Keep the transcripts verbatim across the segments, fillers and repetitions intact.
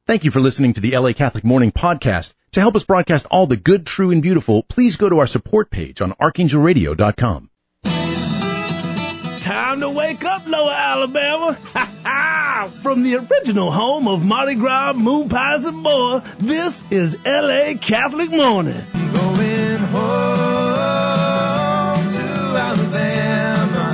Thank you for listening to the L A Catholic Morning Podcast. To help us broadcast all the good, true, and beautiful, please go to our support page on archangel radio dot com. Time to wake up, Lower Alabama. Ha ha! From the original home of Mardi Gras, moon pies, and more, this is L A Catholic Morning. Going home to Alabama,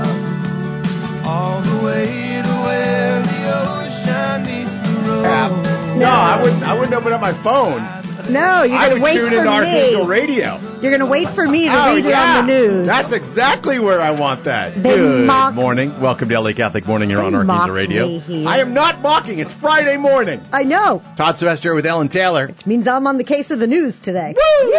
all the way to where the ocean meets the road. No, I wouldn't. I wouldn't open up my phone. No, you're I going would to wait tune for into Archangel me. Radio. You're going to wait for me to Oh, read it yeah. on the news. That's exactly where I want that. They Good mock- morning. Welcome to L A Catholic Morning. You're They on Archangel mock Radio. me here. I am not mocking. It's Friday morning. I know. Todd Sylvester with Ellen Taylor. Which means I'm on the case of the news today.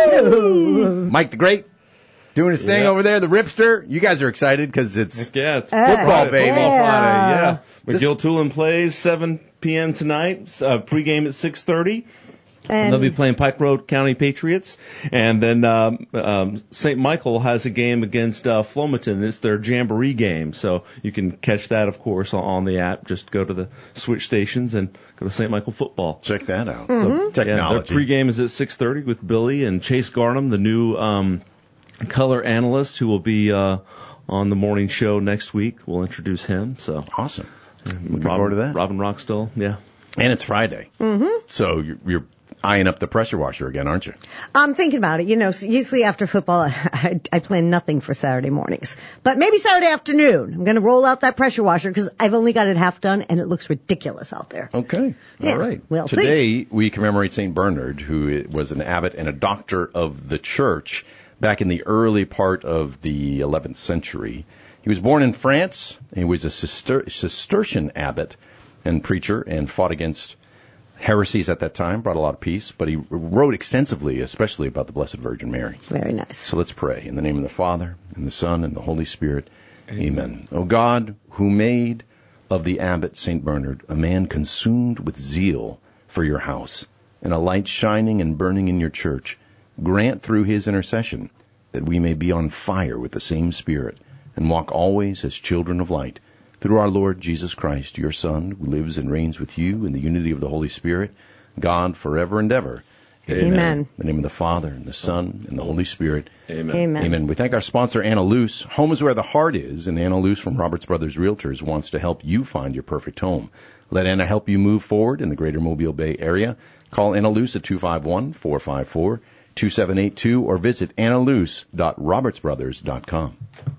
Woo! Mike the Great doing his thing Yeah. over there. The Ripster. You guys are excited because it's Heck yeah, it's Hey. football, baby. Football Friday, yeah. This- McGill Tulin plays seven p.m. tonight, uh, pregame at six thirty. And They'll be playing Pike Road County Patriots. And then um, um, Saint Michael has a game against uh, Flomaton. It's their Jamboree game. So you can catch that, of course, on, on the app. Just go to the switch stations and go to Saint Michael football. Check that out. Mm-hmm. So, Technology. Yeah, their pregame is at six thirty with Billy and Chase Garnham, the new um, color analyst who will be uh, on the morning show next week. We'll introduce him. So Awesome. Looking Robin, forward to that. Robin Rockstall, yeah. And it's Friday. Mm-hmm. So you're, you're eyeing up the pressure washer again, aren't you? I'm thinking about it. You know, usually after football, I, I plan nothing for Saturday mornings. But maybe Saturday afternoon, I'm going to roll out that pressure washer because I've only got it half done and it looks ridiculous out there. Okay. Yeah, All right. we'll see. Today, we commemorate Saint Bernard, who was an abbot and a doctor of the church back in the early part of the eleventh century. He was born in France. He was a Cister- Cistercian abbot and preacher and fought against heresies at that time, brought a lot of peace, but he wrote extensively, especially about the Blessed Virgin Mary. Very nice. So let's pray. In the name of the Father, and the Son, and the Holy Spirit. Amen. Amen. O God, who made of the abbot Saint Bernard a man consumed with zeal for your house, and a light shining and burning in your church, grant through his intercession that we may be on fire with the same Spirit, and walk always as children of light, through our Lord Jesus Christ, your Son, who lives and reigns with you in the unity of the Holy Spirit, God, forever and ever. Amen. Amen. In the name of the Father, and the Son, and the Holy Spirit. Amen. Amen. Amen. We thank our sponsor, Anna Luce. Home is where the heart is, and Anna Luce from Roberts Brothers Realtors wants to help you find your perfect home. Let Anna help you move forward in the greater Mobile Bay area. Call Anna Luce at two five one, four five four, two seven eight two or visit anna luce dot roberts brothers dot com.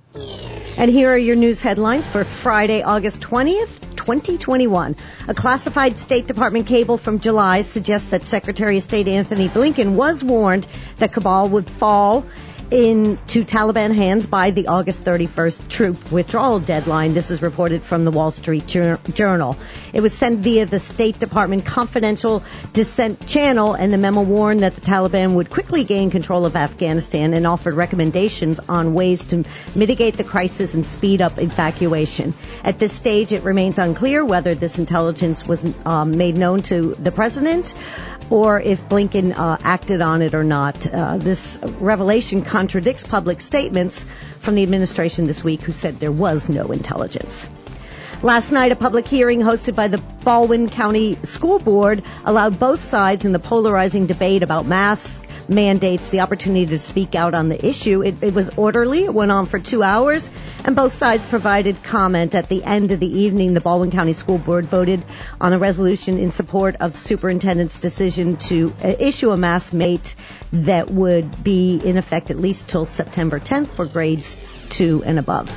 And here are your news headlines for Friday, August twentieth, twenty twenty-one. A classified State Department cable from July suggests that Secretary of State Anthony Blinken was warned that Kabul would fall into Taliban hands by the August thirty-first troop withdrawal deadline. This is reported from the Wall Street Journal. It was sent via the State Department confidential dissent channel, and the memo warned that the Taliban would quickly gain control of Afghanistan and offered recommendations on ways to mitigate the crisis and speed up evacuation. At this stage, it remains unclear whether this intelligence was um, made known to the president or if Blinken uh, acted on it or not. Uh, this revelation contradicts public statements from the administration this week who said there was no intelligence. Last night, a public hearing hosted by the Baldwin County School Board allowed both sides in the polarizing debate about mask mandates the opportunity to speak out on the issue. It, it was orderly. It went on for two hours, and both sides provided comment. At the end of the evening, the Baldwin County School Board voted on a resolution in support of the superintendent's decision to uh, issue a mask mandate that would be in effect at least till September tenth for grades two and above.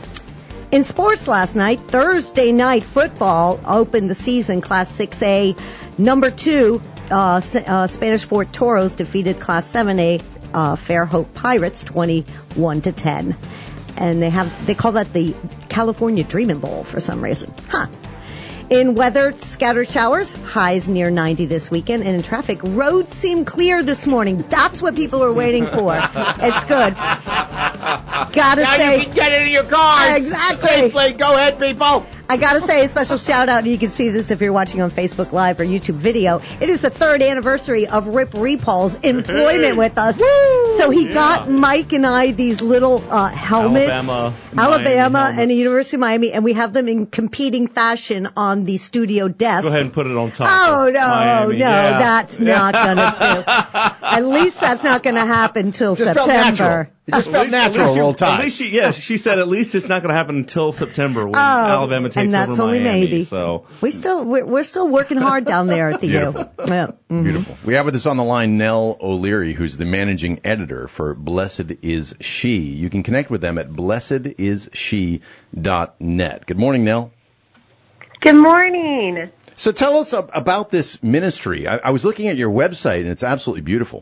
In sports last night, Thursday night football opened the season. Class six A number two, uh, uh, Spanish Fort Toros defeated Class seven A uh, Fairhope Pirates twenty-one to ten. And they have they call that the California Dreamin' Bowl for some reason. Huh. In weather, scattered showers, highs near ninety this weekend. And in traffic, roads seem clear this morning. That's what people are waiting for. It's good. Gotta now say. you can get into your cars Exactly. safely. Go ahead, people. I got to say a special shout out, and you can see this if you're watching on Facebook Live or YouTube video. It is the third anniversary of Rip Repol's employment with us. Woo! So he yeah. got Mike and I these little uh, helmets, Alabama, Alabama helmets. and the University of Miami, and we have them in competing fashion on the studio desk. Go ahead and put it on top. Oh, no, Miami. no, yeah. that's not going to do. At least that's not going to happen till Just September. Felt natural. It just felt least, natural at roll least, tide. At least she, yeah, she said at least it's not going to happen until September when Oh, Alabama takes and that's over only Miami. maybe. So we still we're, we're still working hard down there at the Beautiful. U. Yeah. Mm-hmm. Beautiful. We have with us on the line Nell O'Leary, who's the managing editor for Blessed Is She. You can connect with them at blessed is she dot net. Good morning, Nell. Good morning. So tell us ab- about this ministry. I, I was looking at your website, and it's absolutely beautiful.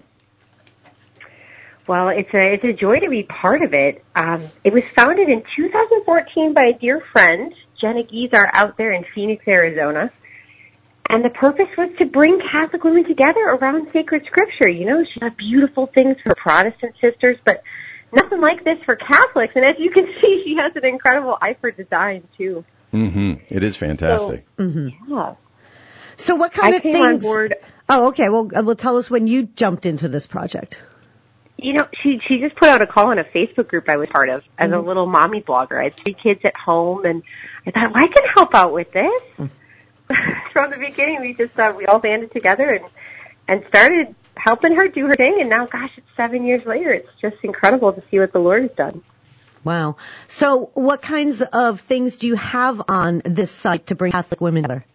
Well, it's a it's a joy to be part of it. Um, it was founded in two thousand fourteen by a dear friend, Jenna Geezar, out there in Phoenix, Arizona. And the purpose was to bring Catholic women together around sacred scripture. You know, she has beautiful things for Protestant sisters, but nothing like this for Catholics. And as you can see, she has an incredible eye for design, too. Mm-hmm. It is fantastic. So, Mm-hmm. yeah. So what kind I of came things? on board. Oh, okay. Well, uh, well, tell us when you jumped into this project. You know, she she just put out a call in a Facebook group I was part of as Mm-hmm. a little mommy blogger. I had three kids at home, and I thought, well, I can help out with this. Mm. From the beginning, we just thought we all banded together and and started helping her do her thing. And now, gosh, it's seven years later. It's just incredible to see what the Lord has done. Wow. So what kinds of things do you have on this site to bring Catholic women together?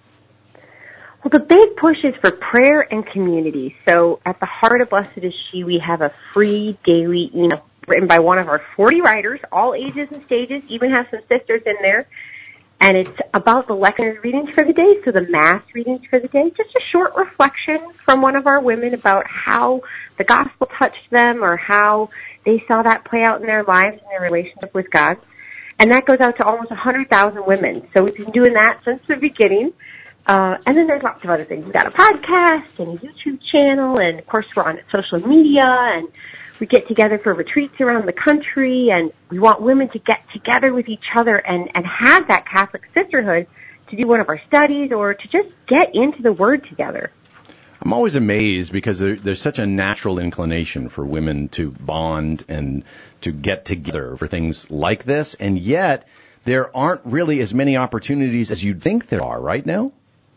Well, the big push is for prayer and community. So at the heart of Blessed Is She, we have a free daily email written by one of our forty writers, all ages and stages, even have some sisters in there. And it's about the lectionary readings for the day, so the Mass readings for the day. Just a short reflection from one of our women about how the gospel touched them or how they saw that play out in their lives and their relationship with God. And that goes out to almost one hundred thousand women. So we've been doing that since the beginning. Uh, and then there's lots of other things. We've got a podcast and a YouTube channel, and of course we're on social media, and we get together for retreats around the country, and we want women to get together with each other and, and have that Catholic sisterhood to do one of our studies or to just get into the Word together. I'm always amazed because there, there's such a natural inclination for women to bond and to get together for things like this, and yet there aren't really as many opportunities as you'd think there are right now.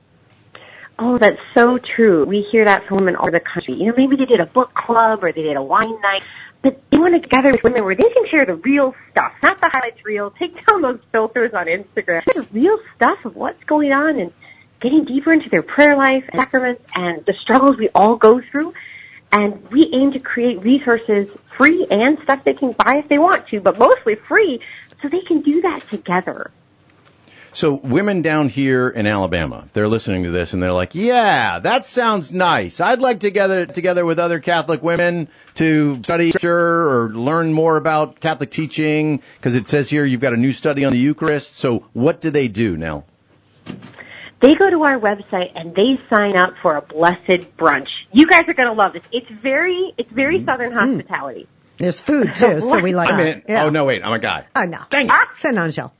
Oh, that's so true. We hear that from women all over the country. You know, maybe they did a book club or they did a wine night, but they want to gather with women where they can share the real stuff, not the highlights reel. Take down those filters on Instagram. The real stuff of what's going on and getting deeper into their prayer life and sacraments and the struggles we all go through. And we aim to create resources free and stuff they can buy if they want to, but mostly free so they can do that together. So women down here in Alabama, they're listening to this and they're like, yeah, that sounds nice. I'd like to get together with other Catholic women to study scripture or learn more about Catholic teaching, because it says here you've got a new study on the Eucharist. So what do they do now? They go to our website and they sign up for a blessed brunch. You guys are going to love this. It's very, it's very mm-hmm. Southern hospitality. There's food too, so we like I'm that. in. Yeah. Oh no, wait, I'm a guy. Oh no. Dang it. Send on Michelle.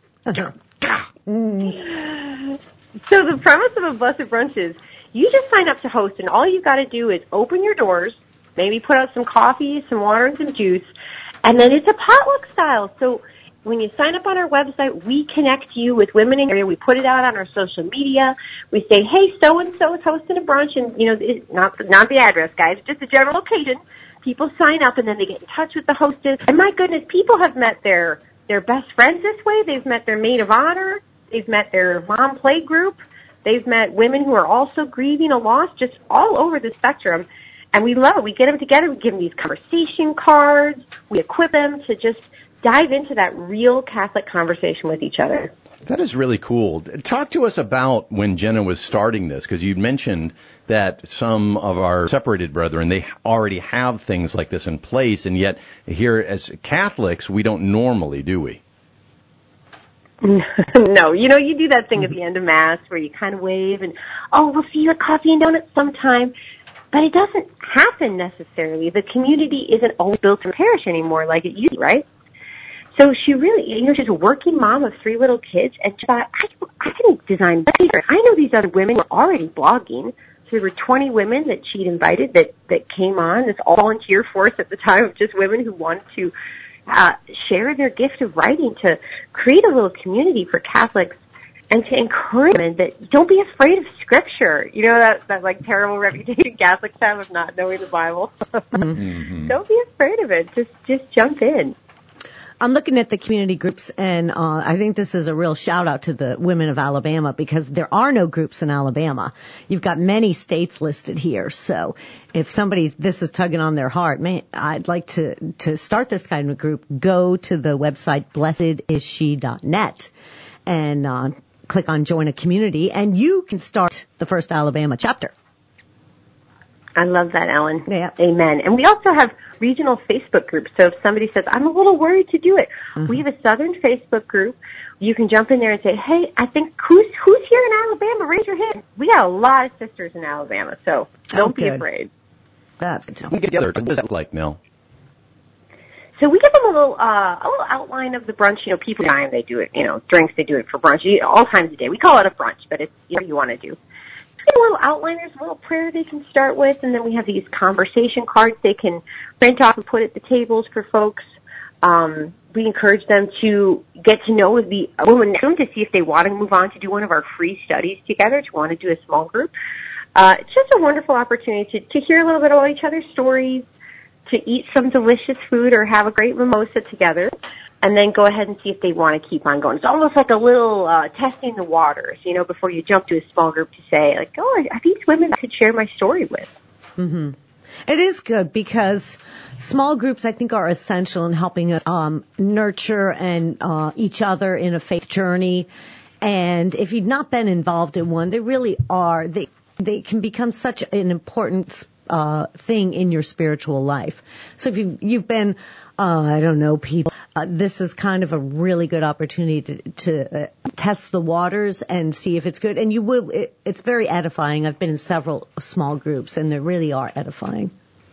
Mm. So the premise of a blessed brunch is you just sign up to host, and all you got to do is open your doors, maybe put out some coffee, some water, and some juice, and then it's a potluck style. So when you sign up on our website, we connect you with women in the area. We put it out on our social media. We say, hey, so-and-so is hosting a brunch, and, you know, it's not, not the address, guys, just a general location. People sign up, and then they get in touch with the hostess. And my goodness, people have met their, their best friends this way. They've met their maid of honor. They've met their mom play group. They've met women who are also grieving a loss, just all over the spectrum. And we love it. We get them together. We give them these conversation cards. We equip them to just dive into that real Catholic conversation with each other. That is really cool. Talk to us about when Jenna was starting this, because you mentioned that some of our separated brethren, they already have things like this in place, and yet here as Catholics, we don't normally, do we? No, you know, you do that thing at the end of Mass where you kind of wave and, oh, we'll see you at coffee and donuts sometime. But it doesn't happen necessarily. The community isn't always built in parish anymore like it used to, right? So she really, you know, she's a working mom of three little kids, and she thought, I, I can design better. I know these other women were already blogging. So there were twenty women that she'd invited that, that came on, this all volunteer force at the time of just women who wanted to uh, share their gift of writing to create a little community for Catholics and to encourage them that don't be afraid of Scripture. You know, that, that like terrible reputation Catholics have of not knowing the Bible. Mm-hmm. Don't be afraid of it. Just, just jump in. I'm looking at the community groups, and uh, I think this is a real shout-out to the women of Alabama, because there are no groups in Alabama. You've got many states listed here, so if somebody, this is tugging on their heart, man, I'd like to, to start this kind of group, go to the website blessed is she dot net and uh, click on Join a Community, and you can start the First Alabama chapter. I love that, Ellen. Yeah. Amen. And we also have regional Facebook groups. So if somebody says, I'm a little worried to do it, mm-hmm. we have a Southern Facebook group. You can jump in there and say, hey, I think who's who's here in Alabama? Raise your hand. We got a lot of sisters in Alabama, so don't oh, be afraid. That's good to know. We get together. What does that look like, Nell? So we give them a little, uh, a little outline of the brunch. You know, people time they do it. You know, drinks they do it for brunch. You, all times of day. We call it a brunch, but it's whatever you want to do. A little outline, there's a little prayer they can start with, and then we have these conversation cards they can print off and put at the tables for folks. Um, we encourage them to get to know the women to see if they want to move on to do one of our free studies together, to want to do a small group. Uh, it's just a wonderful opportunity to, to hear a little bit about each other's stories, to eat some delicious food or have a great mimosa together, and then go ahead and see if they want to keep on going. It's almost like a little uh, testing the waters, you know, before you jump to a small group to say, like, oh, are these women I could share my story with? Mm-hmm. It is good because small groups, I think, are essential in helping us um, nurture and uh, each other in a faith journey. And if you've not been involved in one, they really are. They they can become such an important uh thing in your spiritual life. So if you've, you've been, uh, I don't know, people, uh, this is kind of a really good opportunity to, to uh, test the waters and see if it's good. And you will, it, it's very edifying. I've been in several small groups, and they really are edifying.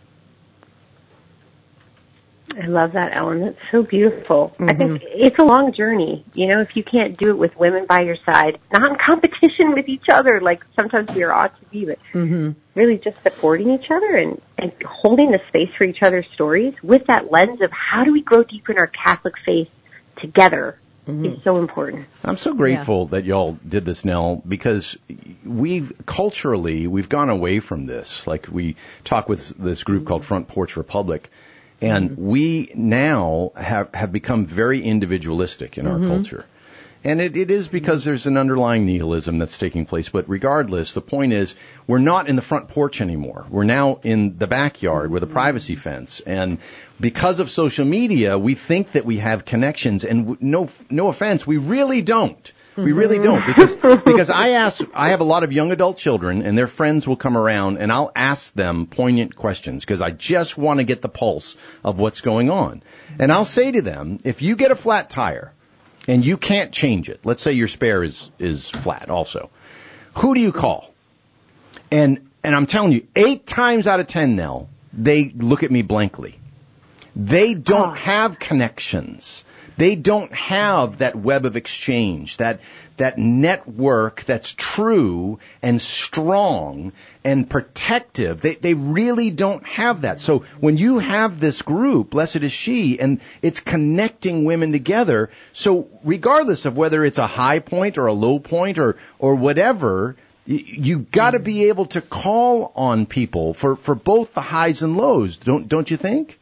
I love that, Ellen. That's so beautiful. Mm-hmm. I think it's a long journey. You know, if you can't do it with women by your side, not in competition with each other like sometimes we are ought to be, but mm-hmm. really just supporting each other and, and holding the space for each other's stories with that lens of how do we grow deeper in our Catholic faith together mm-hmm. is so important. I'm so grateful yeah. that y'all did this, Nell, because we've culturally, we've gone away from this. Like we talk with this group mm-hmm. called Front Porch Republic. And mm-hmm. we now have, have become very individualistic in mm-hmm. our culture. And it, it is because there's an underlying nihilism that's taking place. But regardless, the point is we're not in the front porch anymore. We're now in the backyard with a privacy fence. And because of social media, we think that we have connections. And no, no offense, we really don't. We really don't, because because I ask, I have a lot of young adult children, and their friends will come around, and I'll ask them poignant questions, because I just want to get the pulse of what's going on. And I'll say to them, if you get a flat tire, and you can't change it, let's say your spare is, is flat also, who do you call? And and I'm telling you, eight times out of ten, Nell, they look at me blankly. They don't have connections. They don't have that web of exchange, that that network that's true and strong and protective. They they really don't have that. So when you have this group, Blessed is She, and it's connecting women together, so regardless of whether it's a high point or a low point or or whatever, you've got to be able to call on people for, for both the highs and lows, don't don't you think?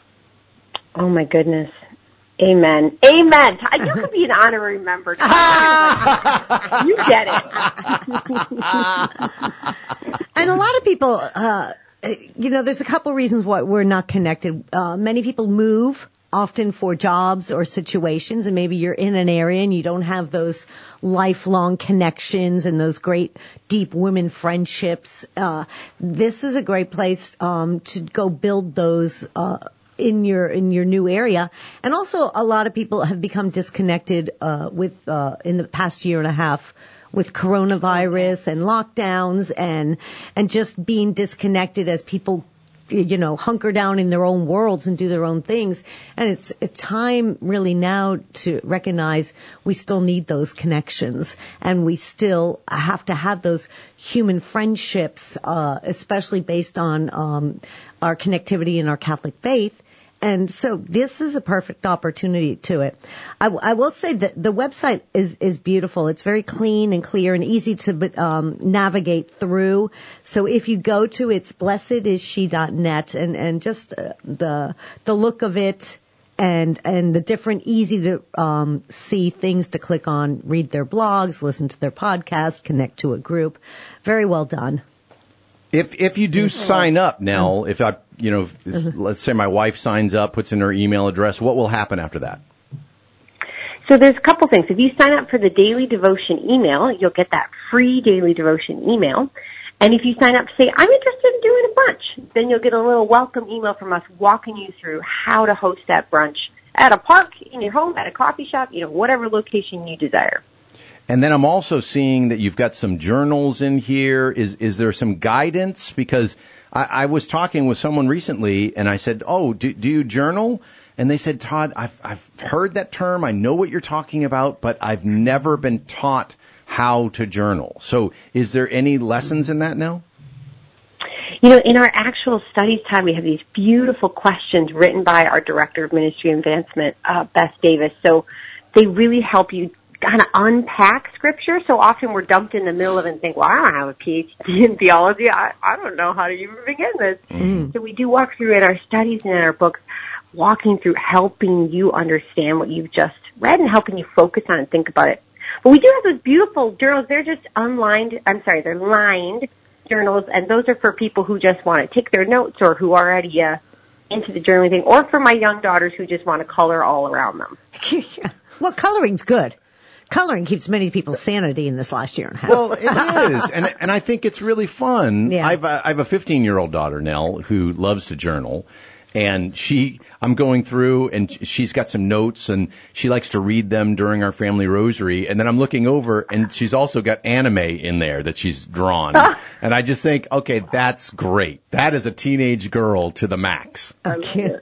Oh my goodness. Amen. Amen. You could be an honorary member. You get it. And a lot of people, uh, you know, there's a couple reasons why we're not connected. Uh, many people move, often for jobs or situations, and maybe you're in an area and you don't have those lifelong connections and those great deep women friendships. Uh, this is a great place um, to go build those uh in your in your new area. And also a lot of people have become disconnected uh with uh in the past year and a half with coronavirus and lockdowns and and just being disconnected as people you know, hunker down in their own worlds and do their own things. And it's a time really now to recognize we still need those connections, and we still have to have those human friendships, uh, especially based on um, our connectivity in our Catholic faith. And so this is a perfect opportunity to it. I, I will say that the website is, is beautiful. It's very clean and clear and easy to um, navigate through. So if you go to it's blessed is she dot net, and, and just uh, the the look of it and and the different easy to um, see things to click on, read their blogs, listen to their podcast, connect to a group. Very well done. If if you do sign up, Nell, if I, you know, if, if, let's say my wife signs up, puts in her email address, what will happen after that? So there's a couple things. If you sign up for the daily devotion email, you'll get that free daily devotion email. And if you sign up to say, I'm interested in doing a brunch, then you'll get a little welcome email from us walking you through how to host that brunch at a park, in your home, at a coffee shop, you know, whatever location you desire. And then I'm also seeing that you've got some journals in here. Is is there some guidance? Because I, I was talking with someone recently, and I said, oh, do, do you journal? And they said, Todd, I've, I've heard that term. I know what you're talking about, but I've never been taught how to journal. So is there any lessons in that now? You know, in our actual studies time, we have these beautiful questions written by our Director of Ministry Advancement, uh, Beth Davis. So they really help you kind of unpack Scripture. So often we're dumped in the middle of it and think, well, I don't have a P H D in theology. I, I don't know how to even begin this. Mm. So we do walk through in our studies and in our books, walking through helping you understand what you've just read and helping you focus on and think about it. But we do have those beautiful journals. They're just unlined. I'm sorry, they're lined journals, and those are for people who just want to take their notes or who are already uh, into the journaling thing, or for my young daughters who just want to color all around them. Well, coloring's good. Coloring keeps many people's sanity in this last year and a half. Well, it is, and and I think it's really fun. Yeah. I've uh, I have a fifteen-year-old daughter, Nell, who loves to journal, and she I'm going through, and she's got some notes, and she likes to read them during our family rosary, and then I'm looking over, and she's also got anime in there that she's drawn, and I just think, okay, that's great. That is a teenage girl to the max. Okay.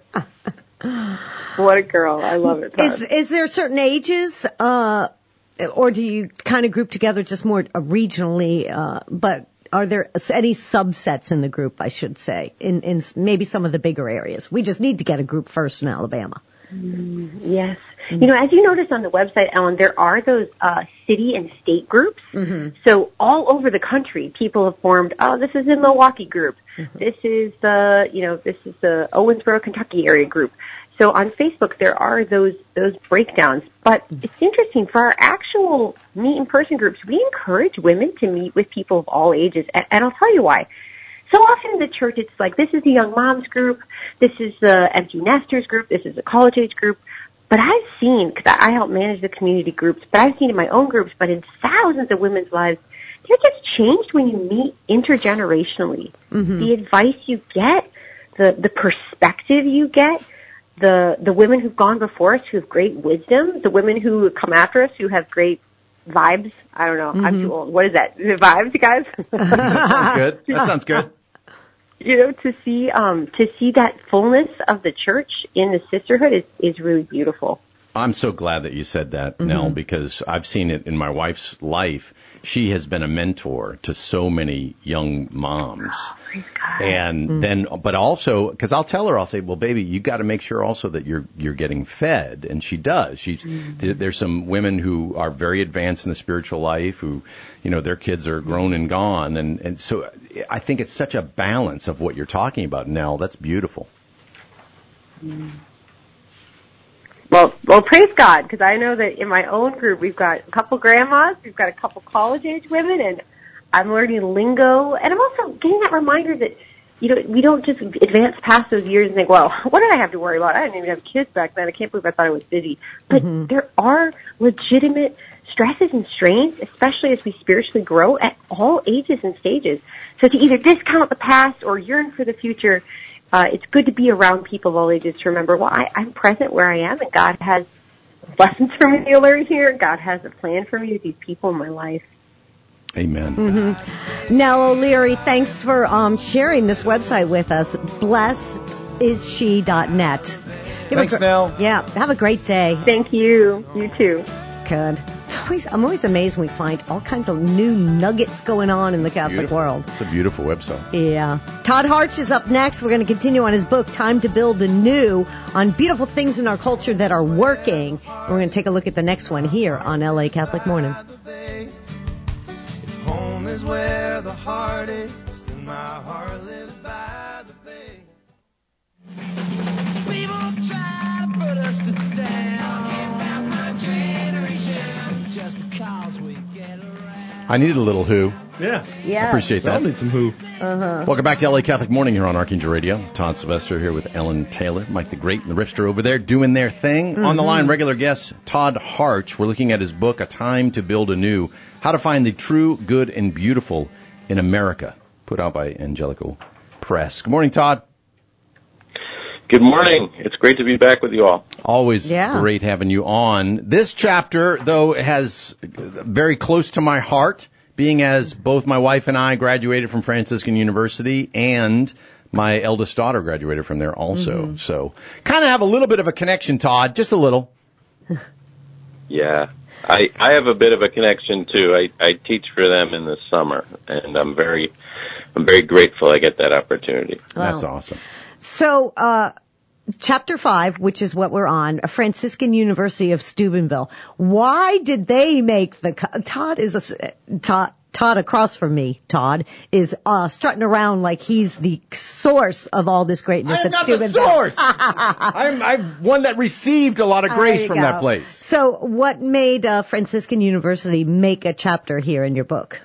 What a girl! I love it. Is is there certain ages? Uh, Or do you kind of group together just more regionally, uh, but are there any subsets in the group, I should say, in, in maybe some of the bigger areas? We just need to get a group first in Alabama. Mm, yes. Mm-hmm. You know, as you notice on the website, Ellen, there are those uh, city and state groups. Mm-hmm. So all over the country, people have formed, oh, this is the Milwaukee group. Mm-hmm. This is the, you know, this is the Owensboro, Kentucky area group. So on Facebook, there are those those breakdowns. But it's interesting, for our actual meet-in-person groups, we encourage women to meet with people of all ages. And, and I'll tell you why. So often in the church, it's like, this is the young moms group, this is the empty nesters group, this is the college-age group. But I've seen, because I help manage the community groups, but I've seen in my own groups, but in thousands of women's lives, they're just changed when you meet intergenerationally. Mm-hmm. The advice you get, the, the perspective you get, the the women who've gone before us who have great wisdom, the women who come after us who have great vibes. I don't know. Mm-hmm. I'm too old. What is that? The vibes, guys? That sounds good. That sounds good. You know, to see um to see that fullness of the church in the sisterhood is is really beautiful. I'm so glad that you said that, mm-hmm. Nell, because I've seen it in my wife's life. She has been a mentor to so many young moms. Oh, praise God. And mm-hmm. then, but also, because I'll tell her, I'll say, well, baby, you got to make sure also that you're you're getting fed. And she does. She's mm-hmm. th- there's some women who are very advanced in the spiritual life who, you know, their kids are grown and gone. And, and so I think it's such a balance of what you're talking about, Nell. That's beautiful. Mm-hmm. Well, well, praise God, because I know that in my own group we've got a couple grandmas, we've got a couple college-age women, and I'm learning lingo, and I'm also getting that reminder that, you know, we don't just advance past those years and think, well, what did I have to worry about? I didn't even have kids back then. I can't believe I thought I was busy. But mm-hmm. there are legitimate stresses and strains, especially as we spiritually grow at all ages and stages. So to either discount the past or yearn for the future, Uh, it's good to be around people of all ages to remember, well, I, I'm present where I am, and God has lessons for me to learn here. God has a plan for me with these people in my life. Amen. Mm-hmm. Nell O'Leary, thanks for um, sharing this website with us, blessed is she dot net. Thanks, Nell. Yeah, have a great day. Thank you. You too. Good. Always, I'm always amazed when we find all kinds of new nuggets going on in the Catholic Beautiful. world. It's a beautiful website. Yeah. Todd Harch is up next. We're going to continue on his book, Time to Build Anew, on beautiful things in our culture that are working. We're going to take a look at the next one here on L A Catholic Morning. Home is where the heart is, and my heart lives by the bay. People try to put us to down. Talking about my generation, just because we get around. I needed a little Who. Yeah. Yeah. Appreciate I'll that. need some Who. Uh-huh. Welcome back to L A Catholic Morning here on Archangel Radio. Todd Sylvester here with Ellen Taylor, Mike the Great, and the Ripster over there doing their thing. Mm-hmm. On the line, regular guest Todd Harch. We're looking at his book, A Time to Build Anew, How to Find the True, Good, and Beautiful in America, put out by Angelical Press. Good morning, Todd. Good morning. It's great to be back with you all. Always Yeah. great having you on. This chapter, though, has very close to my heart, being as both my wife and I graduated from Franciscan University and my eldest daughter graduated from there also. Mm-hmm. So kind of have a little bit of a connection, Todd, just a little. Yeah. I, I have a bit of a connection too. I, I teach for them in the summer, and I'm very I'm very grateful I get that opportunity. Wow. That's awesome. So, uh, Chapter five, which is what we're on, Franciscan University of Steubenville. Why did they make the, Todd is a, Todd, Todd across from me, Todd, is, uh, strutting around like he's the source of all this greatness I'm at not the Steubenville. source. I'm, I'm one that received a lot of grace There you from go. that place. So what made, uh, Franciscan University make a chapter here in your book?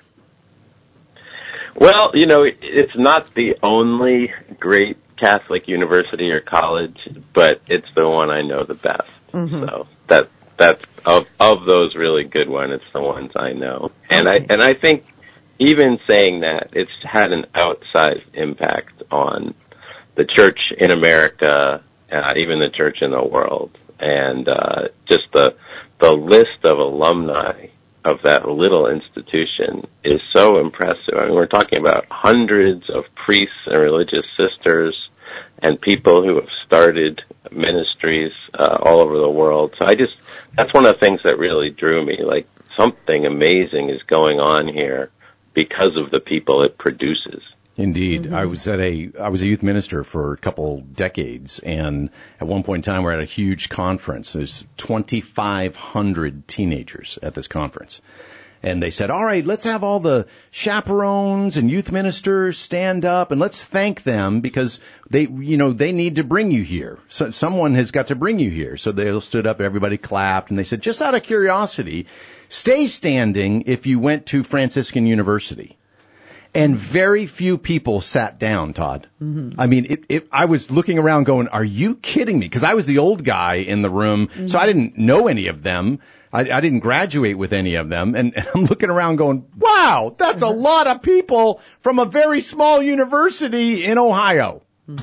Well, you know, it's not the only great Catholic university or college, but it's the one I know the best. Mm-hmm. So that that's of of those really good ones, it's the ones I know. And Okay. I and I think even saying that, it's had an outsized impact on the church in America, uh, even the church in the world, and uh, just the the list of alumni of that little institution is so impressive. I mean, we're talking about hundreds of priests and religious sisters and people who have started ministries uh, all over the world. So I just, that's one of the things that really drew me. Like, something amazing is going on here because of the people it produces. Indeed. Mm-hmm. I was at a, I was a youth minister for a couple decades, and at one point in time we're at a huge conference. There's twenty-five hundred teenagers at this conference. And they said, all right, let's have all the chaperones and youth ministers stand up and let's thank them because they, you know, they need to bring you here. So someone has got to bring you here. So they all stood up, everybody clapped, and they said, just out of curiosity, stay standing if you went to Franciscan University. And very few people sat down, Todd. Mm-hmm. I mean, it, it, I was looking around going, are you kidding me? Because I was the old guy in the room, mm-hmm. so I didn't know any of them. I, I didn't graduate with any of them. And, and I'm looking around going, wow, that's a lot of people from a very small university in Ohio. Mm-hmm.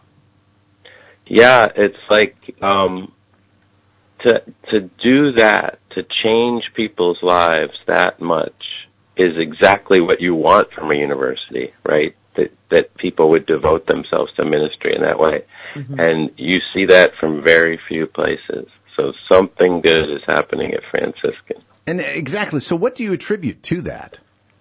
Yeah, it's like um, to to do that, to change people's lives that much is exactly what you want from a university, right? That that people would devote themselves to ministry in that way. Mm-hmm. And you see that from very few places. So something good is happening at Franciscan. And exactly. So what do you attribute to that?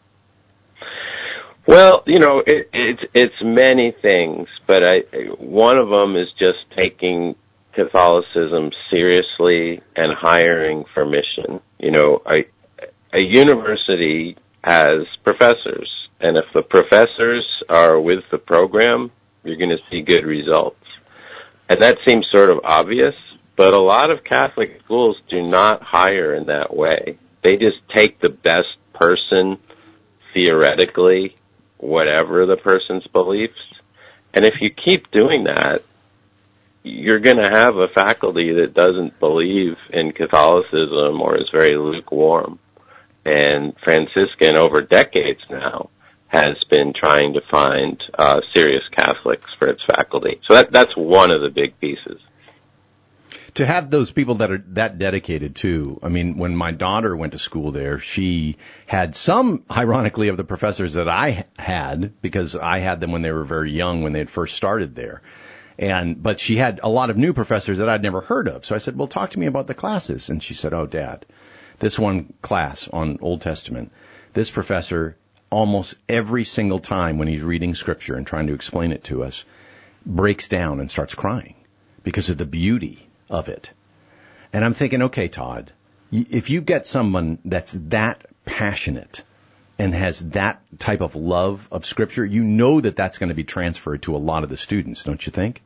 Well, you know, it, it's it's many things, but I one of them is just taking Catholicism seriously and hiring for mission. You know, I, a university has professors, and if the professors are with the program, you're going to see good results. And that seems sort of obvious, but a lot of Catholic schools do not hire in that way. They just take the best person, theoretically, whatever the person's beliefs. And if you keep doing that, you're going to have a faculty that doesn't believe in Catholicism or is very lukewarm. And Franciscan, over decades now, has been trying to find uh, serious Catholics for its faculty. So that, that's one of the big pieces. to have those people that are that dedicated too. I mean, when my daughter went to school there, she had some, ironically, of the professors that I had, because I had them when they were very young, when they had first started there. And, but she had a lot of new professors that I'd never heard of. So I said, well, talk to me about the classes. And she said, oh, Dad, this one class on Old Testament, this professor, almost every single time when he's reading scripture and trying to explain it to us, breaks down and starts crying because of the beauty of it. And I'm thinking, okay, Todd, if you get someone that's that passionate and has that type of love of Scripture, you know that that's going to be transferred to a lot of the students, don't you think?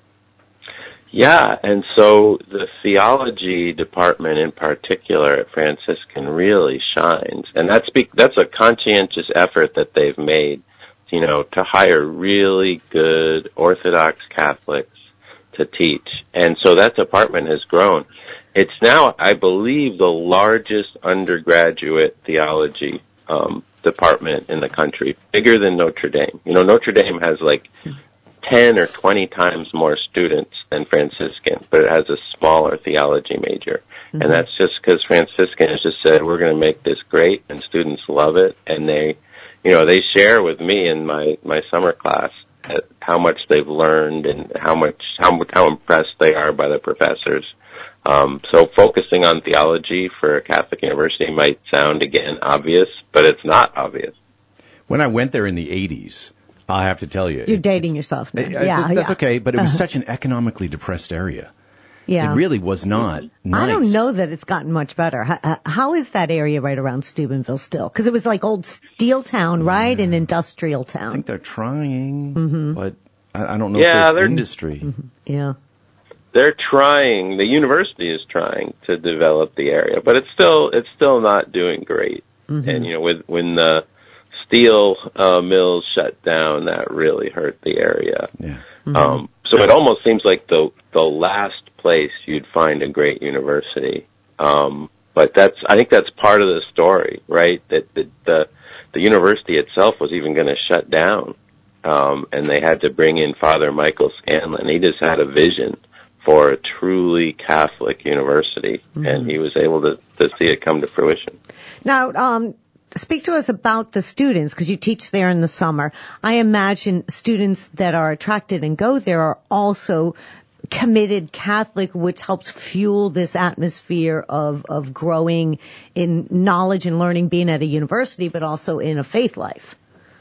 Yeah, and so the theology department in particular at Franciscan really shines, and that's be- that's a conscientious effort that they've made, you know, to hire really good Orthodox Catholics to teach. And so that department has grown. It's now, I believe, the largest undergraduate theology um, department in the country, bigger than Notre Dame. You know, Notre Dame has like ten or twenty times more students than Franciscan, but it has a smaller theology major. Mm-hmm. And that's just because Franciscan has just said, we're going to make this great, and students love it, and they, you know, they share with me in my, my summer class how much they've learned and how much, how, how impressed they are by the professors. Um, so focusing on theology for a Catholic university might sound, again, obvious, but it's not obvious. When I went there in the eighties, I have to tell you. You're dating yourself now. It, yeah, that's yeah. okay, but it was uh-huh. such an economically depressed area. Yeah. It really was not nice. I don't know that it's gotten much better. How, how is that area right around Steubenville still? Because it was like old steel town, right? Yeah. An industrial town. I think they're trying, mm-hmm. but I, I don't know yeah, if there's industry. Mm-hmm. Yeah. They're trying, the university is trying to develop the area, but it's still, it's still not doing great. Mm-hmm. And, you know, with, when the steel uh, mills shut down, that really hurt the area. Yeah. Mm-hmm. Um, so it almost seems like the, the last place you'd find a great university. Um, but that's, I think that's part of the story, right? That the, the, the university itself was even going to shut down. Um, and they had to bring in Father Michael Scanlon. He just had a vision for a truly Catholic university, mm-hmm. and he was able to, to see it come to fruition. Now, um, speak to us about the students, because you teach there in the summer. I imagine students that are attracted and go there are also committed Catholic, which helps fuel this atmosphere of, of growing in knowledge and learning, being at a university, but also in a faith life.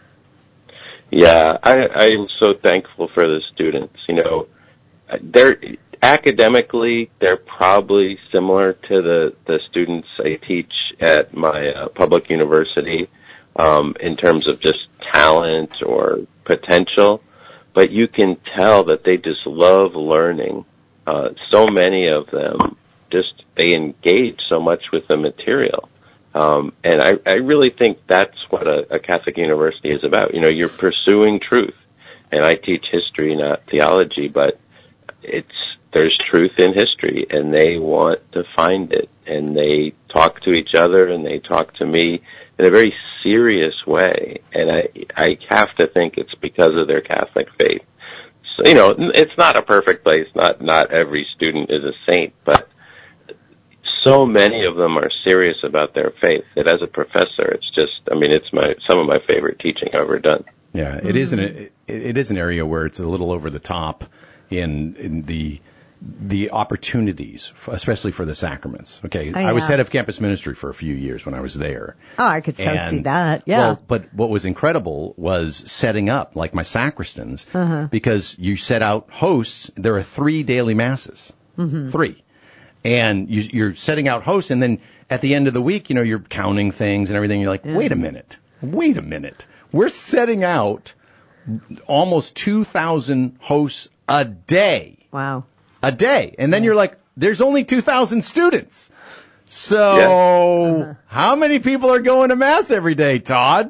Yeah, I, I'm so thankful for the students. You know, they're academically, they're probably similar to the, the students I teach at my uh, public university um, in terms of just talent or potential. But you can tell that they just love learning. Uh, so many of them just, they engage so much with the material. Um, and I, I really think that's what a, a Catholic university is about. You know, you're pursuing truth. And I teach history, not theology, but it's, there's truth in history, and they want to find it. And they talk to each other, and they talk to me in a very serious way, and I I have to think it's because of their Catholic faith. So, you know, it's not a perfect place. Not not every student is a saint, but so many of them are serious about their faith that as a professor, it's just, I mean, it's my some of my favorite teaching I've ever done. Yeah, it is an it, it is an area where it's a little over the top in in the. the opportunities, especially for the sacraments. Okay, oh, yeah. I was head of campus ministry for a few years when I was there. Oh, I could so and, see that, yeah. Well, but what was incredible was setting up, like my sacristans, uh-huh. because you set out hosts, there are three daily masses. Mm-hmm. Three. And you, you're setting out hosts, and then at the end of the week, you know, you're counting things and everything. You're like, yeah. wait a minute, wait a minute. We're setting out almost two thousand hosts a day. Wow. A day. And then you're like, there's only two thousand students. So yeah. uh-huh. how many people are going to Mass every day, Todd?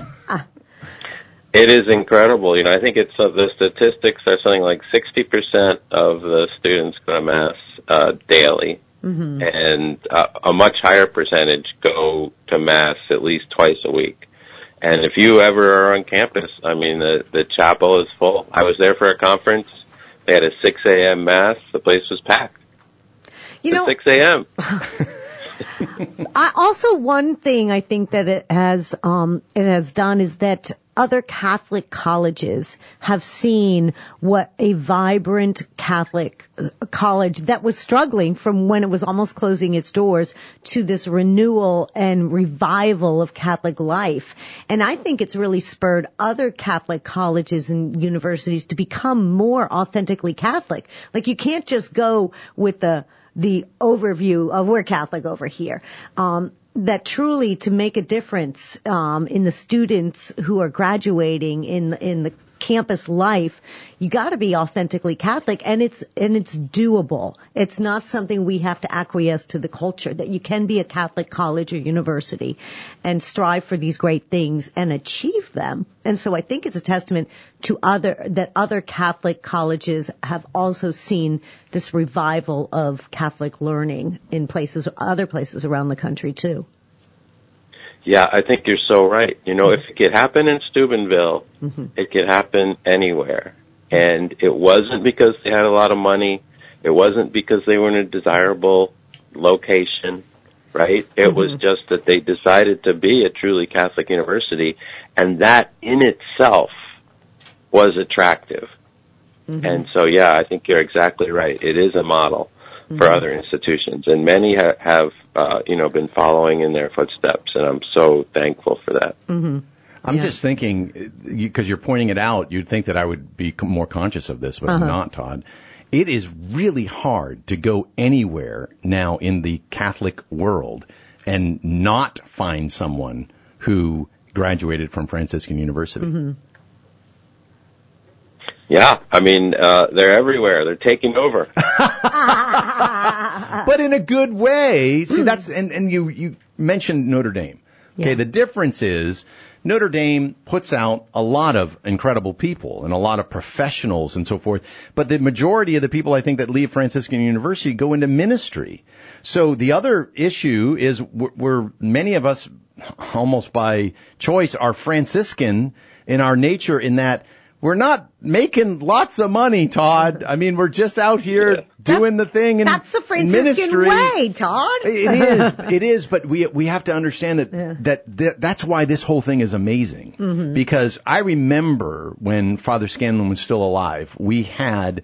It is incredible. You know, I think it's uh, the statistics are something like sixty percent of the students go to Mass uh, daily. Mm-hmm. And uh, a much higher percentage go to Mass at least twice a week. And if you ever are on campus, I mean, the, the chapel is full. I was there for a conference. They had a six a.m. Mass. The place was packed. You to know, six a.m. I, also, one thing I think that it has um, it has done is that other Catholic colleges have seen what a vibrant Catholic college that was struggling from when it was almost closing its doors to this renewal and revival of Catholic life. And I think it's really spurred other Catholic colleges and universities to become more authentically Catholic. Like, you can't just go with the the overview of we're Catholic over here. Um, that truly to make a difference um, in the students who are graduating in in the campus life, you got to be authentically Catholic, and it's and it's doable. It's not something we have to acquiesce to the culture. That you can be a Catholic college or university and strive for these great things and achieve them. And so I think it's a testament to other that other Catholic colleges have also seen this revival of Catholic learning in places, other places around the country too. Yeah, I think you're so right. You know, if it could happen in Steubenville, mm-hmm. it could happen anywhere. And it wasn't because they had a lot of money. It wasn't because they were in a desirable location, right? It mm-hmm. was just that they decided to be a truly Catholic university, and that in itself was attractive. Mm-hmm. And so, yeah, I think you're exactly right. It is a model for mm-hmm. other institutions, and many ha- have, uh, you know, been following in their footsteps, and I'm so thankful for that. Mm-hmm. I'm yeah. just thinking, because you, you're pointing it out, you'd think that I would be more conscious of this, but uh-huh. I'm not, Todd. It is really hard to go anywhere now in the Catholic world and not find someone who graduated from Franciscan University. Mm-hmm. Yeah, I mean, uh, they're everywhere. They're taking over. But in a good way. See, that's, and, and you, you mentioned Notre Dame. Okay, yeah. The difference is Notre Dame puts out a lot of incredible people and a lot of professionals and so forth. But the majority of the people, I think, that leave Franciscan University go into ministry. So the other issue is we're, we're many of us, almost by choice, are Franciscan in our nature, in that we're not making lots of money, Todd. I mean, we're just out here yeah. doing that, the thing in That's the Franciscan ministry. way, Todd. It is. It is. But we we have to understand that yeah. that, that that's why this whole thing is amazing. Mm-hmm. Because I remember when Father Scanlon was still alive, we had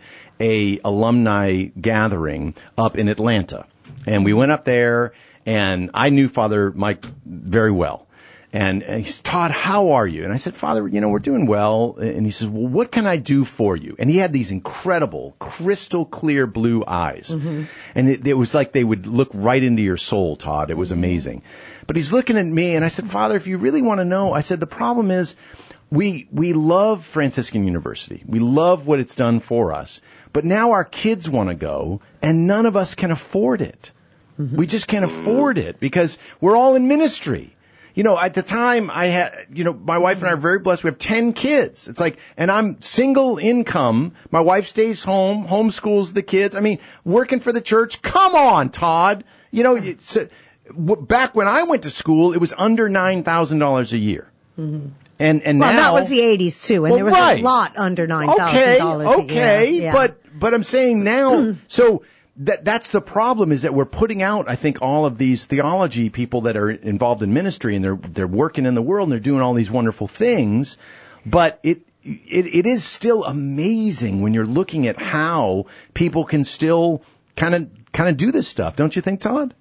a alumni gathering up in Atlanta, and we went up there, and I knew Father Mike very well. And he said, Todd, how are you? And I said, Father, you know, we're doing well. And he says, well, what can I do for you? And he had these incredible, crystal clear blue eyes. Mm-hmm. And it, it was like they would look right into your soul, Todd. It was amazing. But he's looking at me, and I said, Father, if you really want to know, I said, the problem is we we love Franciscan University. We love what it's done for us. But now our kids want to go, and none of us can afford it. Mm-hmm. We just can't afford it because we're all in ministry. You know, at the time I had, you know, my wife and I are very blessed. We have ten kids. It's like, and I'm single income. My wife stays home, homeschools the kids. I mean, working for the church. Come on, Todd. You know, it's, uh, w- back when I went to school, it was under nine thousand dollars a year. Mm-hmm. And, and well, now. that was the eighties too, and well, there was right. a lot under nine thousand dollars okay, a year. Okay, yeah. but, but I'm saying now, so. That that's the problem, is that we're putting out, I think, all of these theology people that are involved in ministry, and they're they're working in the world, and they're doing all these wonderful things, but it it it is still amazing when you're looking at how people can still kind of kind of do this stuff, don't you think, Todd?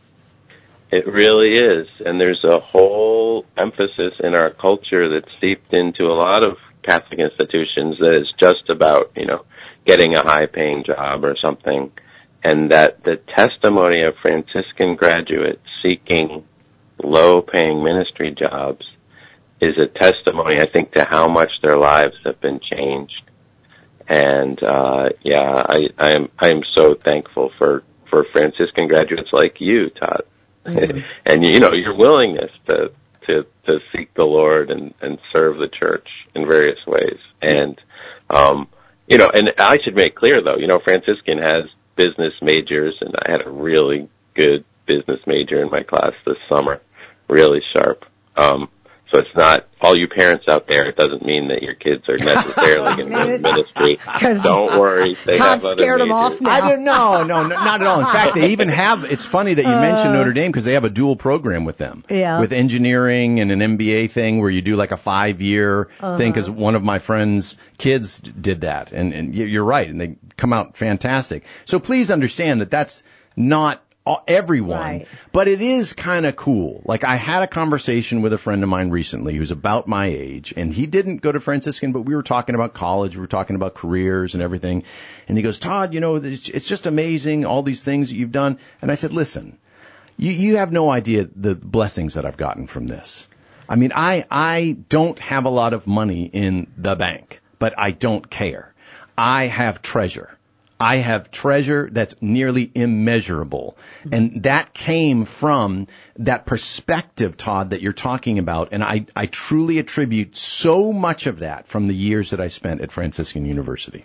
It really is, and there's a whole emphasis in our culture that's seeped into a lot of Catholic institutions that is just about, you know, getting a high-paying job or something. And that the testimony of Franciscan graduates seeking low-paying ministry jobs is a testimony, I think, to how much their lives have been changed. And uh yeah, I, I am I am so thankful for, for Franciscan graduates like you, Todd, mm-hmm. and you know your willingness to to to seek the Lord and and serve the church in various ways. And um you know, and I should make clear though, you know, Franciscan has business majors, and I had a really good business major in my class this summer, really sharp. Um, So it's not all you parents out there. It doesn't mean that your kids are necessarily going to go to ministry. Don't worry. They Todd have other scared them majors. off now. I don't know, no, no, not at all. In fact, they even have. It's funny that you mentioned Notre Dame because they have a dual program with them. Yeah. With engineering and an M B A thing where you do like a five-year Uh-huh. thing. Because one of my friends' kids did that, and and you're right, and they come out fantastic. So please understand that that's not everyone, Right. but it is kind of cool. Like I had a conversation with a friend of mine recently who's about my age, and he didn't go to Franciscan, but we were talking about college, we were talking about careers and everything, and he goes, Todd, you know, it's it's just amazing, all these things that you've done. And I said, listen, you, you have no idea the blessings that I've gotten from this. I mean, I, I don't have a lot of money in the bank, but I don't care. I have treasure. I have treasure that's nearly immeasurable. And that came from that perspective, Todd, that you're talking about. And I, I truly attribute so much of that from the years that I spent at Franciscan University.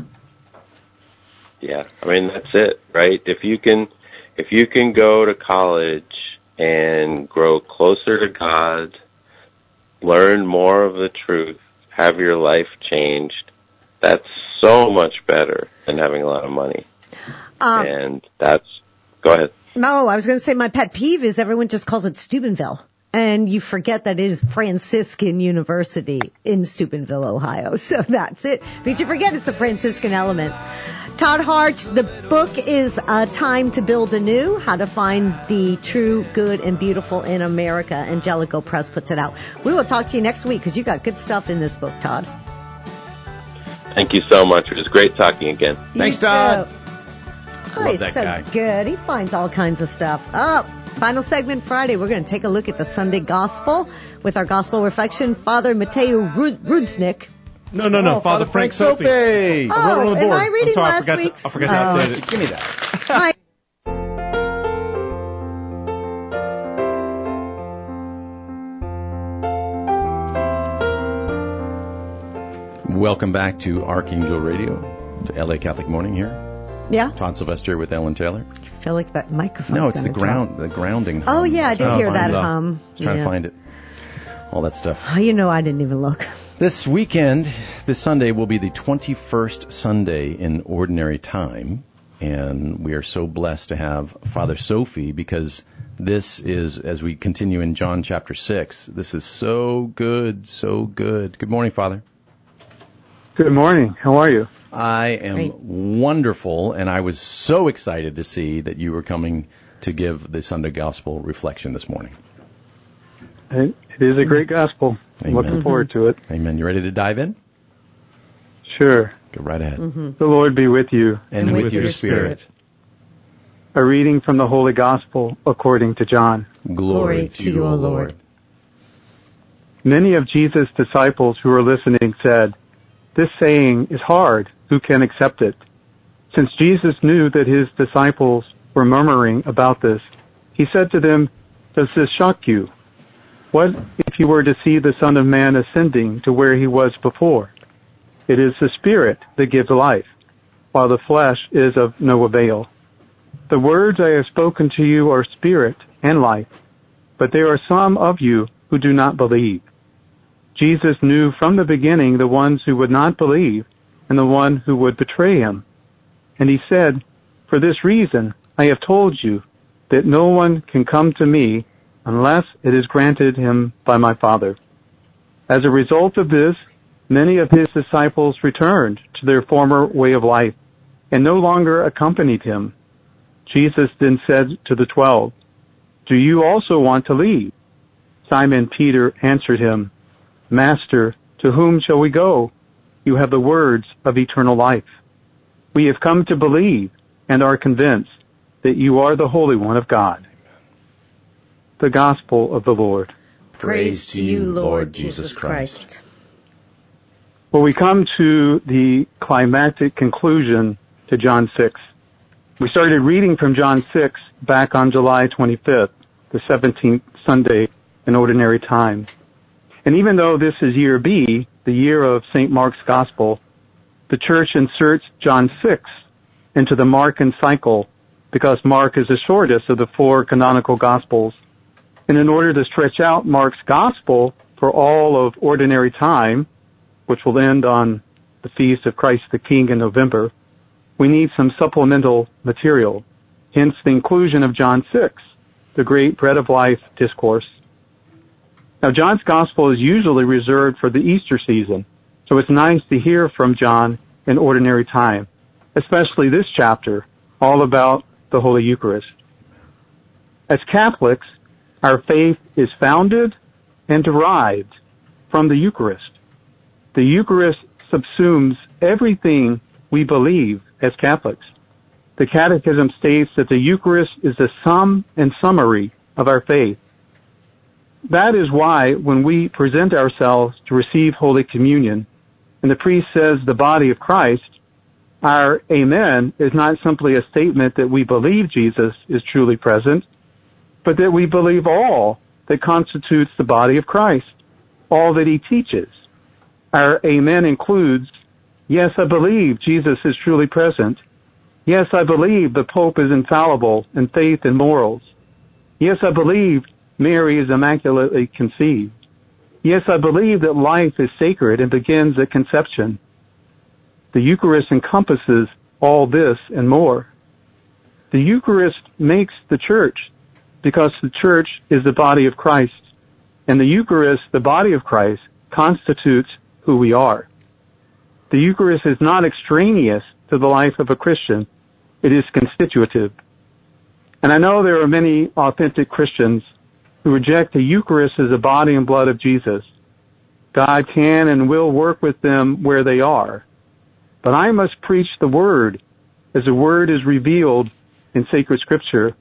Yeah, I mean, that's it, right? If you can, if you can go to college and grow closer to God, learn more of the truth, have your life changed, that's so much better than having a lot of money. Um, and that's, go ahead. No, I was going to say my pet peeve is everyone just calls it Steubenville. And you forget that it is Franciscan University in Steubenville, Ohio. So that's it. Because you forget it's the Franciscan element. Todd Harch, the book is uh, Time to Build Anew, How to Find the True, Good, and Beautiful in America. Angelico Press puts it out. We will talk to you next week because you got good stuff in this book, Todd. Thank you so much. It was great talking again. Thanks, You Todd. too. I Oh, love he's that so guy. good. He finds all kinds of stuff. Oh, final segment Friday. We're going to take a look at the Sunday Gospel with our Gospel Reflection, Father Mateo Rudnick. No, no, no. Oh, Father Frank Sophie. Sophie. Oh, I wrote it on the am board. I reading I'm sorry, last I forgot week's? To, I forgot to Oh. update it. Give me that. Hi. Welcome back to Archangel Radio, to L A Catholic Morning here. Yeah, Todd Sylvester with Ellen Taylor. I feel like that microphone. No, it's the ground, the grounding. Oh hum. yeah, I was did trying to hear find that it. hum. I was trying Yeah. to find it. All that stuff. Oh, you know, I didn't even look. This weekend, this Sunday, will be the twenty-first Sunday in Ordinary Time, and we are so blessed to have Father Sophie because this is, as we continue in John chapter six, this is so good, so good. Good morning, Father. Good morning. How are you? I am Great. wonderful, and I was so excited to see that you were coming to give the Sunday Gospel reflection this morning. It, it is a great gospel. I'm Amen. looking forward to it. Amen. You ready to dive in? Sure. Go right ahead. Mm-hmm. The Lord be with you. And, with, your spirit. A reading from the Holy Gospel according to John. Glory, to you, O Lord. Many of Jesus' disciples who were listening said, "This saying is hard. Who can accept it?" Since Jesus knew that his disciples were murmuring about this, he said to them, "Does this shock you? What if you were to see the Son of Man ascending to where he was before? It is the Spirit that gives life, while the flesh is of no avail. The words I have spoken to you are spirit and life, but there are some of you who do not believe." Jesus knew from the beginning the ones who would not believe and the one who would betray him. And he said, "For this reason I have told you that no one can come to me unless it is granted him by my Father." As a result of this, many of his disciples returned to their former way of life and no longer accompanied him. Jesus then said to the twelve, "Do you also want to leave?" Simon Peter answered him, "Master, to whom shall we go? You have the words of eternal life. We have come to believe and are convinced that you are the Holy One of God." The Gospel of the Lord. Praise to you, Lord Jesus Christ. Well, we come to the climactic conclusion to John six. We started reading from John six back on July twenty-fifth, the seventeenth Sunday in Ordinary Time. And even though this is year B, the year of Saint Mark's Gospel, the Church inserts John six into the Markan cycle because Mark is the shortest of the four canonical Gospels. And in order to stretch out Mark's Gospel for all of ordinary time, which will end on the Feast of Christ the King in November, we need some supplemental material, hence the inclusion of John six, the great Bread of Life discourse. Now, John's Gospel is usually reserved for the Easter season, so it's nice to hear from John in ordinary time, especially this chapter, all about the Holy Eucharist. As Catholics, our faith is founded and derived from the Eucharist. The Eucharist subsumes everything we believe as Catholics. The Catechism states that the Eucharist is the sum and summary of our faith. That is why when we present ourselves to receive Holy Communion, and the priest says the body of Christ, our amen is not simply a statement that we believe Jesus is truly present, but that we believe all that constitutes the body of Christ, all that he teaches. Our amen includes, yes, I believe Jesus is truly present. Yes, I believe the Pope is infallible in faith and morals. Yes, I believe Mary is immaculately conceived. Yes, I believe that life is sacred and begins at conception. The Eucharist encompasses all this and more. The Eucharist makes the church because the church is the body of Christ, and the Eucharist, the body of Christ, constitutes who we are. The Eucharist is not extraneous to the life of a Christian. It is constitutive. And I know there are many authentic Christians who reject the Eucharist as the body and blood of Jesus. God can and will work with them where they are. But I must preach the Word as the Word is revealed in sacred Scripture.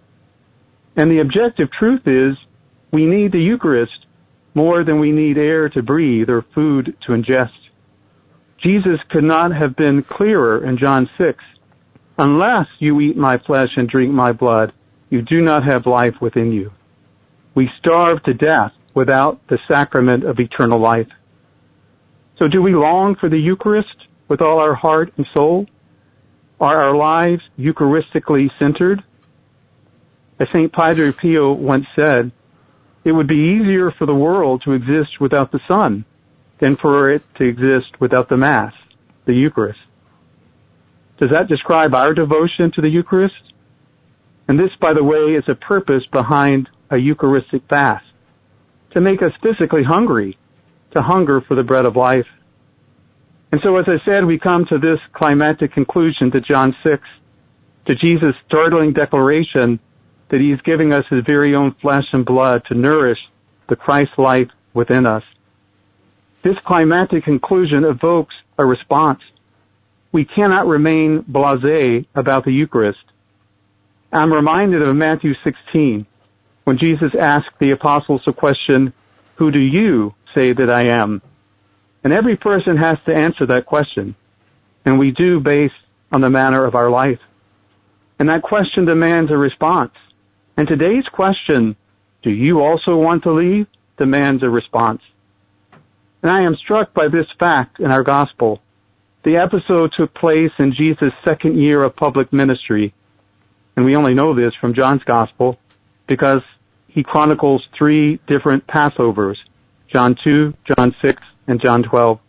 And the objective truth is we need the Eucharist more than we need air to breathe or food to ingest. Jesus could not have been clearer in John six. Unless you eat my flesh and drink my blood, you do not have life within you. We starve to death without the sacrament of eternal life. So do we long for the Eucharist with all our heart and soul? Are our lives Eucharistically centered? As Saint Padre Pio once said, it would be easier for the world to exist without the sun than for it to exist without the Mass, the Eucharist. Does that describe our devotion to the Eucharist? And this, by the way, is a purpose behind a Eucharistic fast, to make us physically hungry, to hunger for the bread of life. And so, as I said, we come to this climactic conclusion to John six, to Jesus' startling declaration that he's giving us his very own flesh and blood to nourish the Christ life within us. This climactic conclusion evokes a response. We cannot remain blasé about the Eucharist. I'm reminded of Matthew sixteen, when Jesus asked the apostles the question, who do you say that I am? And every person has to answer that question, and we do based on the manner of our life. And that question demands a response. And today's question, do you also want to leave, demands a response. And I am struck by this fact in our gospel. The episode took place in Jesus' second year of public ministry, and we only know this from John's gospel because he chronicles three different Passovers, John two, John six, and John twelve.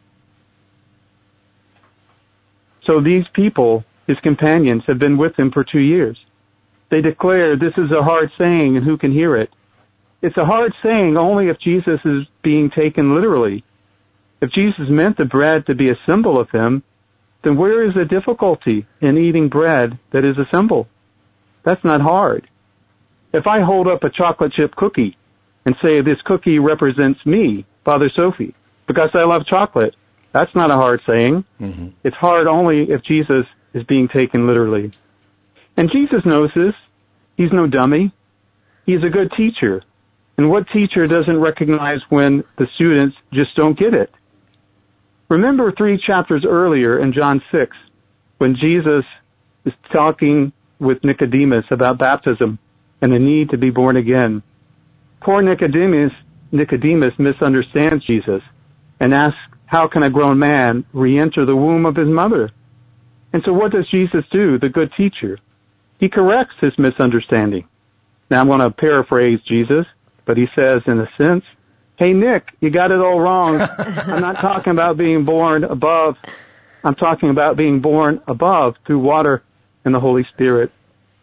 So these people, his companions, have been with him for two years. They declare this is a hard saying and who can hear it? It's a hard saying only if Jesus is being taken literally. If Jesus meant the bread to be a symbol of him, then where is the difficulty in eating bread that is a symbol? That's not hard. If I hold up a chocolate chip cookie and say this cookie represents me, Father Sophie, because I love chocolate, that's not a hard saying. Mm-hmm. It's hard only if Jesus is being taken literally. And Jesus knows this. He's no dummy. He's a good teacher. And what teacher doesn't recognize when the students just don't get it? Remember three chapters earlier in John six, when Jesus is talking with Nicodemus about baptism and the need to be born again. Poor Nicodemus, Nicodemus misunderstands Jesus and asks, how can a grown man re-enter the womb of his mother? And so what does Jesus do, the good teacher? He corrects his misunderstanding. Now I'm going to paraphrase Jesus, but he says, in a sense, Hey, Nick, you got it all wrong. I'm not talking about being born above. I'm talking about being born above through water and the Holy Spirit.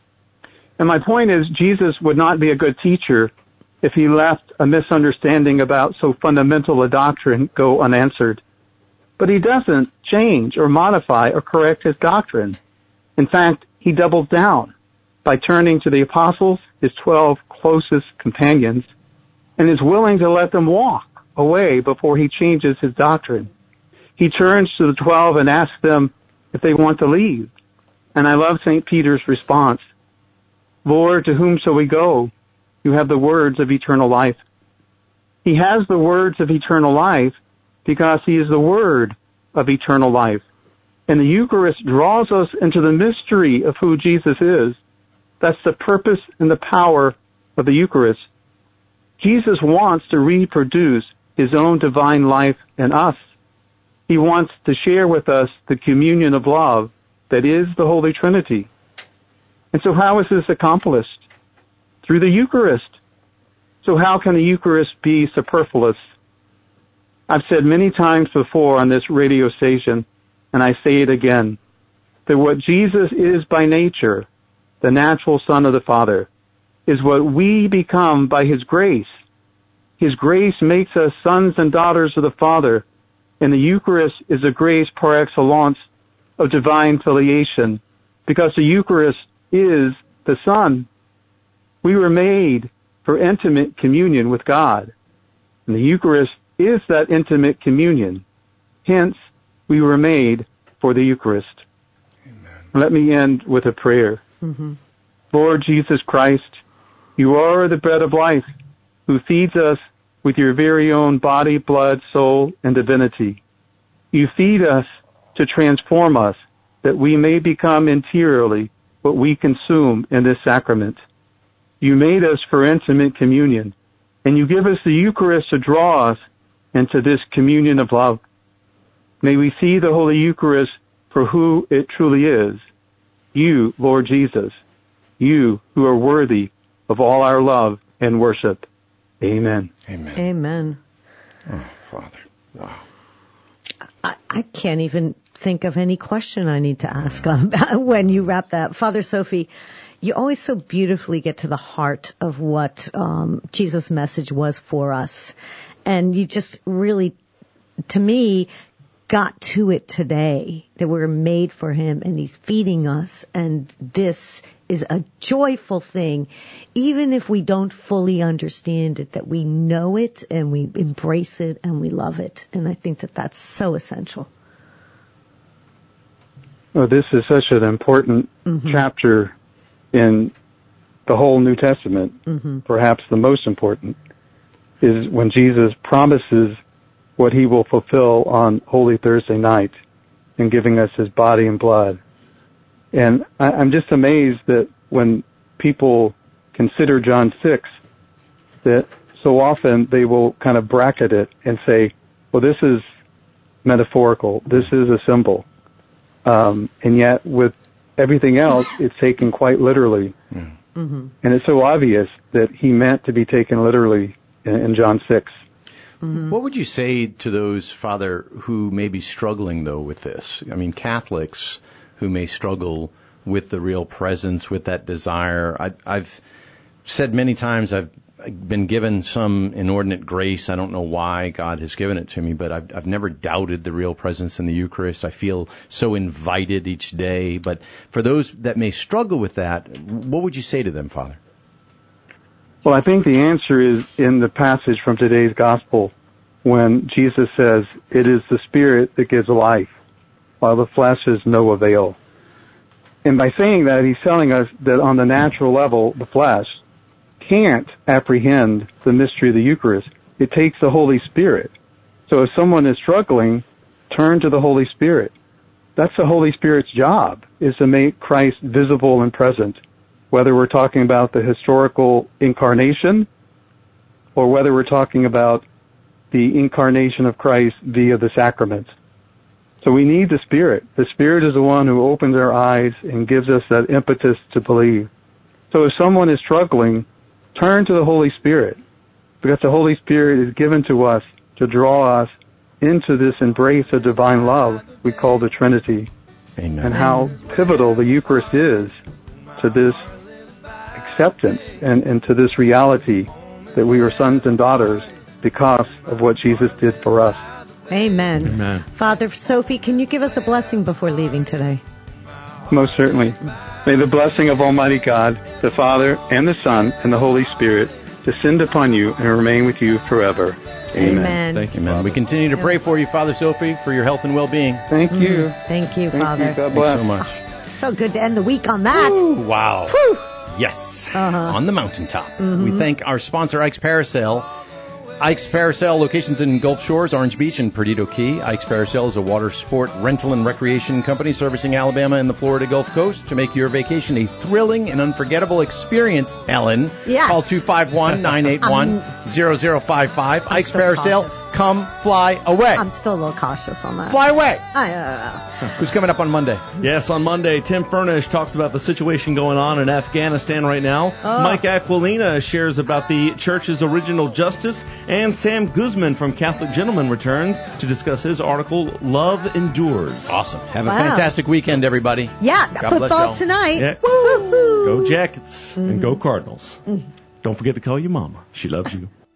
And my point is, Jesus would not be a good teacher if he left a misunderstanding about so fundamental a doctrine go unanswered. But he doesn't change or modify or correct his doctrine. In fact, he doubles down by turning to the apostles, his twelve closest companions, and is willing to let them walk away before he changes his doctrine. He turns to the twelve and asks them if they want to leave. And I love Saint Peter's response. Lord, to whom shall we go? You have the words of eternal life. He has the words of eternal life because he is the word of eternal life. And the Eucharist draws us into the mystery of who Jesus is. That's the purpose and the power of the Eucharist. Jesus wants to reproduce his own divine life in us. He wants to share with us the communion of love that is the Holy Trinity. And so how is this accomplished? Through the Eucharist. So how can the Eucharist be superfluous? I've said many times before on this radio station, and I say it again, that what Jesus is by nature, the natural Son of the Father, is what we become by his grace. His grace makes us sons and daughters of the Father, and the Eucharist is a grace par excellence of divine filiation, because the Eucharist is the Son. We were made for intimate communion with God, and the Eucharist is that intimate communion. Hence, we were made for the Eucharist. Amen. Let me end with a prayer. Mm-hmm. Lord Jesus Christ, you are the bread of life, who feeds us with your very own body, blood, soul, and divinity. You feed us to transform us, that we may become interiorly what we consume in this sacrament. You made us for intimate communion, and you give us the Eucharist to draw us into this communion of love. May we see the Holy Eucharist for who it truly is. You, Lord Jesus, you who are worthy of all our love and worship. Amen. Amen. Amen. Oh, Father. Wow. I, I can't even think of any question I need to ask on that when you wrap that. Father Sophie, you always so beautifully get to the heart of what um, Jesus' message was for us. And you just really, to me, got to it today, that we're made for him and he's feeding us, and this is a joyful thing, even if we don't fully understand it, that we know it and we embrace it and we love it. And I think that that's so essential. Well, this is such an important mm-hmm. chapter in the whole New Testament, mm-hmm. perhaps the most important, is when Jesus promises what he will fulfill on Holy Thursday night in giving us his body and blood. And I, I'm just amazed that when people consider John six, that so often they will kind of bracket it and say, well, this is metaphorical, this is a symbol. Um, and yet with everything else, it's taken quite literally. Mm-hmm. And it's so obvious that he meant to be taken literally in, in John six. Mm-hmm. What would you say to those, Father, who may be struggling, though, with this? I mean, Catholics who may struggle with the real presence, with that desire. I, I've said many times I've been given some inordinate grace. I don't know why God has given it to me, but I've, I've never doubted the real presence in the Eucharist. I feel so invited each day. But for those that may struggle with that, what would you say to them, Father? Well, I think the answer is in the passage from today's gospel when Jesus says, it is the Spirit that gives life, while the flesh is no avail. And by saying that, he's telling us that on the natural level, the flesh can't apprehend the mystery of the Eucharist. It takes the Holy Spirit. So if someone is struggling, turn to the Holy Spirit. That's the Holy Spirit's job, is to make Christ visible and present, whether we're talking about the historical incarnation or whether we're talking about the incarnation of Christ via the sacraments. So we need the Spirit. The Spirit is the one who opens our eyes and gives us that impetus to believe. So if someone is struggling, turn to the Holy Spirit. because the Holy Spirit is given to us to draw us into this embrace of divine love we call the Trinity. Amen. And how pivotal the Eucharist is to this acceptance and, and to this reality that we are sons and daughters because of what Jesus did for us. Amen. Amen. Father Sophie, can you give us a blessing before leaving today? Most certainly. May the blessing of Almighty God, the Father, and the Son, and the Holy Spirit descend upon you and remain with you forever. Amen. Amen. Thank you, man. We continue to pray for you, Father Sophie, for your health and well-being. Thank you. Mm, thank you, Thank Father. you. God Thanks bless. so much. So good to end the week on that. Ooh, wow. Whew. Yes. Uh-huh. On the mountaintop. Mm-hmm. We thank our sponsor, Ike's Parasail. Ike's Parasail locations in Gulf Shores, Orange Beach, and Perdido Key. Ike's Parasail is a water sport rental and recreation company servicing Alabama and the Florida Gulf Coast. To make your vacation a thrilling and unforgettable experience, Ellen, Yes. call two five one, nine eight one, zero zero five five. I'm Ike's still Parasail, cautious. come fly away. I'm still a little cautious on that. Fly away. I don't know. Who's coming up on Monday? Yes, on Monday, Tim Furnish talks about the situation going on in Afghanistan right now. Oh. Mike Aquilina shares about the church's original justice, and Sam Guzman from Catholic Gentleman returns to discuss his article, Love Endures. Awesome. Have a Wow. fantastic weekend, everybody. Yeah, God bless football y'all. tonight. Yeah. Woo-hoo. Go Jackets and go Cardinals. Don't forget to call your mama. She loves you.